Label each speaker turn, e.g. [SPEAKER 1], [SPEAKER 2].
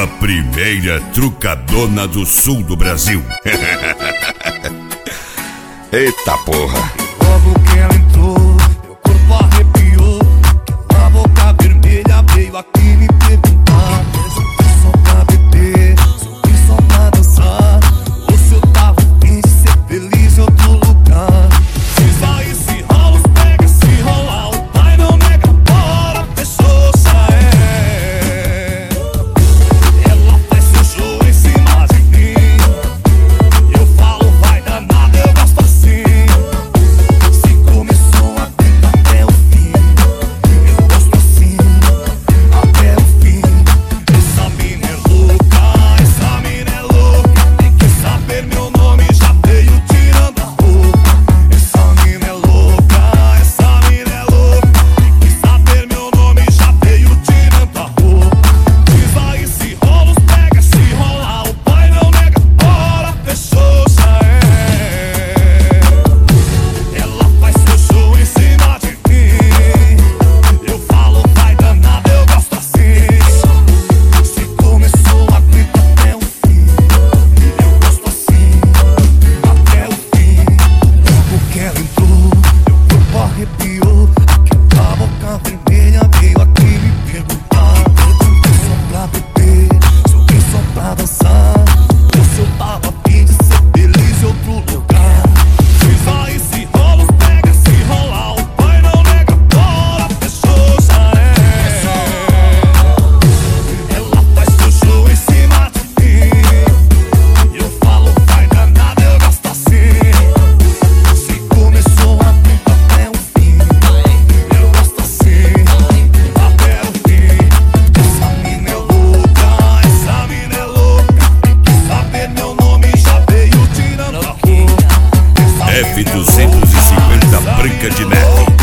[SPEAKER 1] A primeira trucadona do sul do Brasil. Eita porra.
[SPEAKER 2] Logo que ela entrou, meu corpo arrepiou. Aquela boca vermelha veio aqui me perguntar se eu vim só pra beber, se eu vim só pra dançar, ou se eu tava afim de ser feliz em outro lugar. Se sair, se rola, os pega, se rolar, o pai não nega, bora, fechou, já é. Ela faz seu show em cima de mim. Eu falo, vai danada, eu gosto assim. Se começou a treta até o fim, eu gosto assim, até o fim. Essa mina é louca, essa mina é louca. Tem que saber meu nome, já veio tirando a roupa. Essa mina é louca, essa mina é louca. Tem que saber meu nome, já veio tirando a roupa. Diz aí se rola, os pega, se rolar, o pai não nega, bora, fechou, já é. Ela faz seu show em cima de mim. Eu falo, vai danada, eu gosto assim. Se começou a treta até o fim, eu gosto assim, até o fim. Logo que ela entrou, meu corpo arrepiou. Aquela boca vermelha veio aqui me perguntar se eu vim só pra beber, se eu vim só pra dançar, ou se eu tava afim de ser feliz em outro lugar. Diz aí se rola, os pega, se rolar, o pai não nega, bora, fechou, já é. Ela faz seu show em cima de mim. Eu falo, vai danada, eu gosto assim. Se começou a treta até o fim, eu gosto assim, até o fim. Essa mina é louca, essa mina é louca. Tem que saber meu nome, já veio tirando a roupa.
[SPEAKER 1] F250 Branca de Neve.